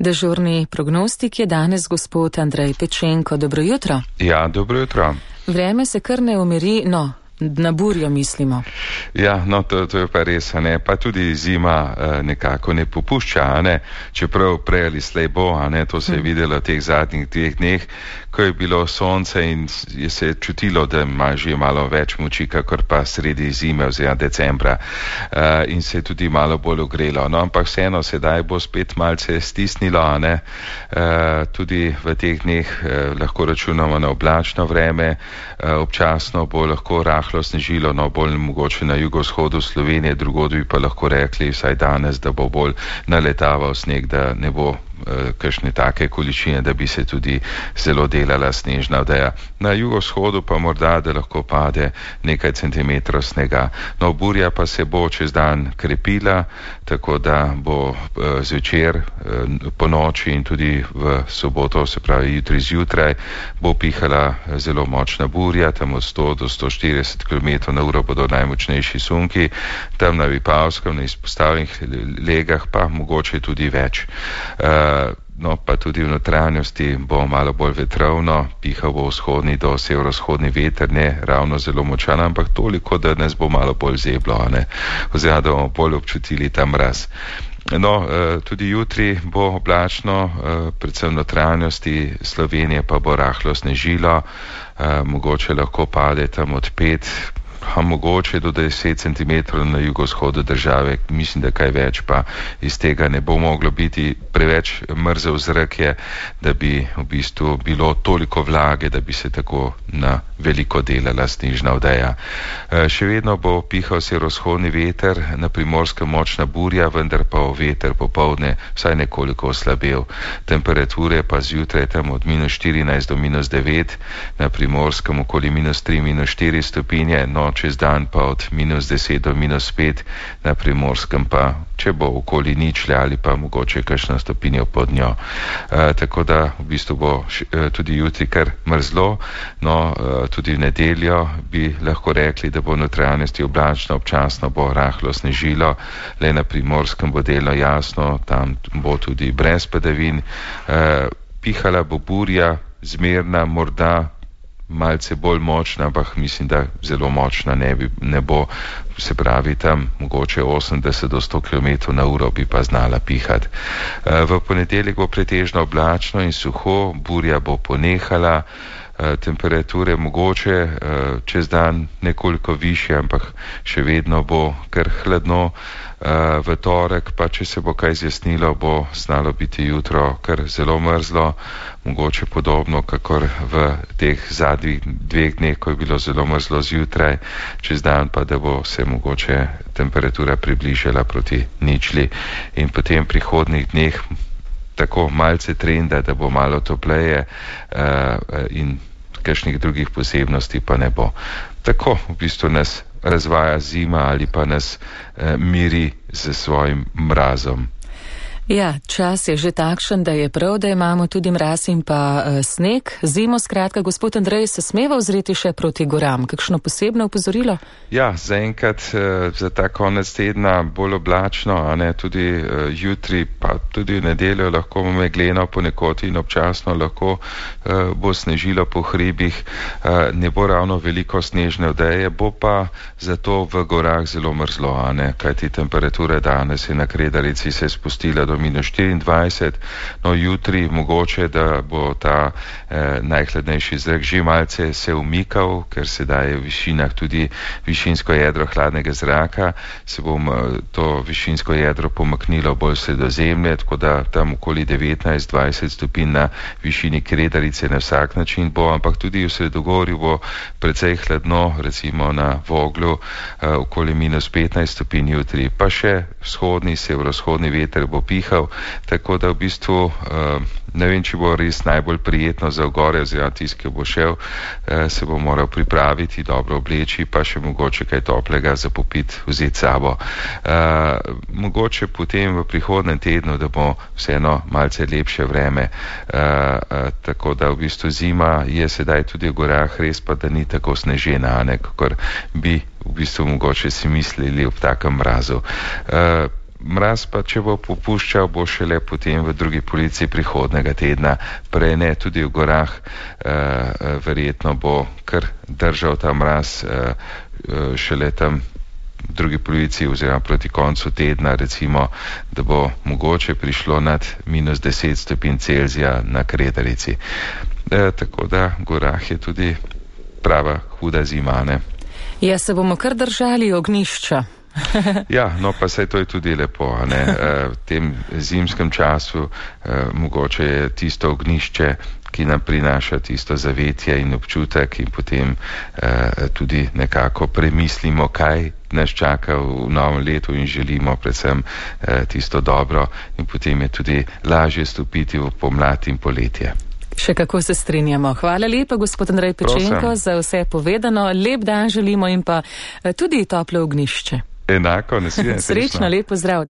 Dežurni prognostik je danes gospod Andrej Pečenko. Dobro jutro. Ja, dobro jutro. Vreme se kar ne umiri, na burjo mislimo. Ja, to je pa res, ne, pa tudi zima nekako ne popušča, ne, čeprav prej ali slej bo, ne, to se je videlo teh zadnjih 2 dneh, ko je bilo sonce in je se čutilo, da ima že malo več moči, kakor pa sredi zime oziroma decembra, in se je tudi malo bolj ogrelo. No, ampak vseeno sedaj bo spet malce stisnilo, ne, tudi v teh dneh lahko računamo na oblačno vreme, občasno bo lahko rahlo snežilo, bolj mogoče na jugovzhodu Slovenije, drugod bi pa lahko rekli vsaj danes, da bo bolj naletaval sneg, da ne bo kakšne take količine, da bi se tudi zelo delala snežna odeja. Na jugovzhodu pa morda, da lahko pade nekaj centimetrov snega. Burja pa se bo čez dan krepila, tako da bo zvečer, po noči in tudi v soboto, se pravi jutri zjutraj, bo pihala zelo močna burja, tam od 100 do 140 km/h bodo najmočnejši sunki, tam na Vipavskem, na izpostavljenih legah pa mogoče tudi več. Pa tudi v notranjosti bo malo bolj vetrovno, pihal bo vzhodni do severovzhodni veter, ne ravno zelo močan, ampak toliko, da nas bo malo bolj zeblo, oziroma da bomo bolj občutili ta mraz. Tudi jutri bo oblačno, predvsem v notranjosti Slovenije pa bo rahlo snežilo, mogoče lahko pade tam od 5, mogoče do 10 cm na jugovzhodu države, mislim, da kaj več pa iz tega ne bo moglo biti. Preveč mrzel zrak je, da bi v bistvu bilo toliko vlage, da bi se tako na veliko delala snežna odeja. Še vedno bo pihal severovzhodni veter, na Primorskem močna burja, vendar pa veter popoldne vsaj nekoliko oslabel. Temperature pa zjutraj tam od -14 do -9, na Primorskem okoli -3, -4 stopinje, čez dan pa od -10 do -5, na Primorskem pa, če bo okoli ničle ali pa mogoče kakšno stopinjo pod njo. Tako da v bistvu bo tudi jutri kar mrzlo, tudi v nedeljo bi lahko rekli, da bo v notranjosti oblačno, občasno bo rahlo snežilo, le na Primorskem bo delno jasno, tam bo tudi brez padavin. Pihala bo burja, zmerna, morda malce bolj močna, ampak mislim, da zelo močna ne bo, se pravi tam mogoče 80 do 100 km/h bi pa znala pihati. V ponedeljek bo pretežno oblačno in suho, burja bo ponehala, temperature mogoče čez dan nekoliko višje, ampak še vedno bo kar hladno. V torek pa, če se bo kaj zjasnilo, bo znalo biti jutro kar zelo mrzlo, mogoče podobno kakor v teh zadnjih 2 dneh, ko je bilo zelo mrzlo zjutraj, čez dan pa, da bo se mogoče temperatura približala proti ničli in potem prihodnjih dneh tako malce trenda, da bo malo topleje in kakšnih drugih posebnosti pa ne bo. Tako v bistvu nas razvaja zima ali pa nas miri z svojim mrazom. Ja, čas je že takšen, da je prav, da imamo tudi mraz in pa sneg. Zimo, skratka, gospod Andrej, se smeva ozreti še proti goram? Kakšno posebno opozorilo? Ja, zaenkrat za ta konec tedna bolj oblačno, tudi jutri, pa tudi v nedeljo lahko bo megleno ponekod in občasno lahko bo snežilo po hribih. Ne bo ravno veliko snežne odeje, bo pa zato v gorah zelo mrzlo, kajti temperatura danes je na Kredarici se spustila do -24, jutri mogoče, da bo ta najhladnejši zrak že malce se umikal, ker sedaj je v višinah tudi višinsko jedro hladnega zraka, se bo to višinsko jedro pomaknilo bolj sredozemlje, tako da tam okoli 19-20 stopinj na višini Kredarice na vsak način bo, ampak tudi v Sredogorju bo precej hladno, recimo na Voglu okoli -15 stopinj jutri, pa še vzhodni, severovzhodni veter bo pihal, tako da v bistvu ne vem, če bo res najbolj prijetno za gore, oziroma tisti, ki bo šel, se bo moral pripraviti, dobro obleči, pa še mogoče kaj toplega za popiti vzeti sabo. Mogoče potem v prihodnem tednu, da bo vseeno malce lepše vreme, tako da v bistvu zima je sedaj tudi v gorah, res pa, da ni tako snežena, kakor bi v bistvu mogoče si mislili ob takem mrazu. Mraz pa, če bo popuščal, bo šele potem v drugi polovici prihodnega tedna, prej ne, tudi v gorah verjetno bo kar držal ta mraz šele tam v drugi polovici oziroma proti koncu tedna, recimo, da bo mogoče prišlo nad -10 stopinj Celzija na Kredarici. Tako da v gorah je tudi prava huda zima, ne? Ja, se bomo kar držali ognjišča. Ja, no pa saj to je tudi lepo, ne? V tem zimskem času mogoče je tisto ognjišče, ki nam prinaša tisto zavetje in občutek in potem tudi nekako premislimo, kaj nas čaka v novem letu in želimo predvsem tisto dobro in potem je tudi lažje stopiti v pomlad in poletje. Še kako se strinjamo. Hvala lepa, gospod Andrej Pečenko, za vse povedano. Lep dan želimo in pa tudi toplo ognjišče. Enako, nasvidenje. Srečno, lepo zdrav.